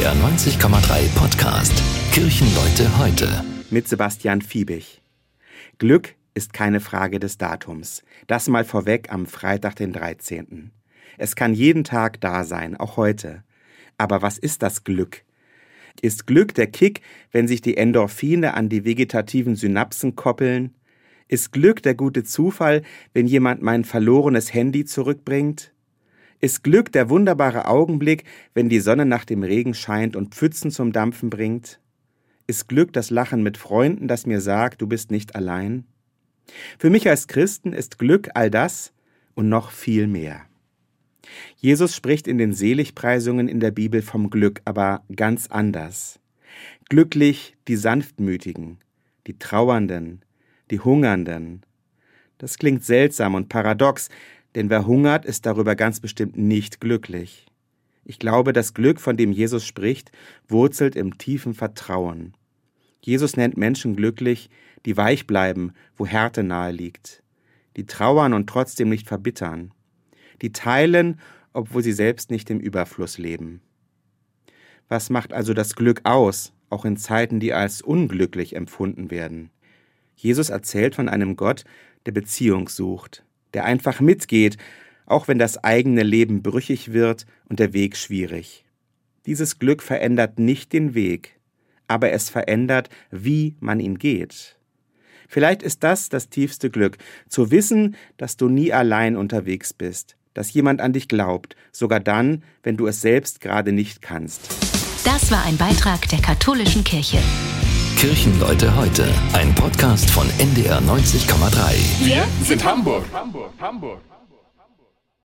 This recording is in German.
NDR 90,3 Podcast Kirchenleute heute mit Sebastian Fiebig. Glück ist keine Frage des Datums. Das mal vorweg am Freitag, den 13. Es kann jeden Tag da sein, auch heute. Aber was ist das Glück? Ist Glück der Kick, wenn sich die Endorphine an die vegetativen Synapsen koppeln? Ist Glück der gute Zufall, wenn jemand mein verlorenes Handy zurückbringt? Ist Glück der wunderbare Augenblick, wenn die Sonne nach dem Regen scheint und Pfützen zum Dampfen bringt? Ist Glück das Lachen mit Freunden, das mir sagt, du bist nicht allein? Für mich als Christen ist Glück all das und noch viel mehr. Jesus spricht in den Seligpreisungen in der Bibel vom Glück, aber ganz anders. Glücklich die Sanftmütigen, die Trauernden, die Hungernden. Das klingt seltsam und paradox, denn wer hungert, ist darüber ganz bestimmt nicht glücklich. Ich glaube, das Glück, von dem Jesus spricht, wurzelt im tiefen Vertrauen. Jesus nennt Menschen glücklich, die weich bleiben, wo Härte nahe liegt, die trauern und trotzdem nicht verbittern, die teilen, obwohl sie selbst nicht im Überfluss leben. Was macht also das Glück aus, auch in Zeiten, die als unglücklich empfunden werden? Jesus erzählt von einem Gott, der Beziehung sucht, der einfach mitgeht, auch wenn das eigene Leben brüchig wird und der Weg schwierig. Dieses Glück verändert nicht den Weg, aber es verändert, wie man ihn geht. Vielleicht ist das tiefste Glück, zu wissen, dass du nie allein unterwegs bist, dass jemand an dich glaubt, sogar dann, wenn du es selbst gerade nicht kannst. Das war ein Beitrag der Katholischen Kirche. Kirchenleute heute, ein Podcast von NDR 90,3. Wir sind Hamburg.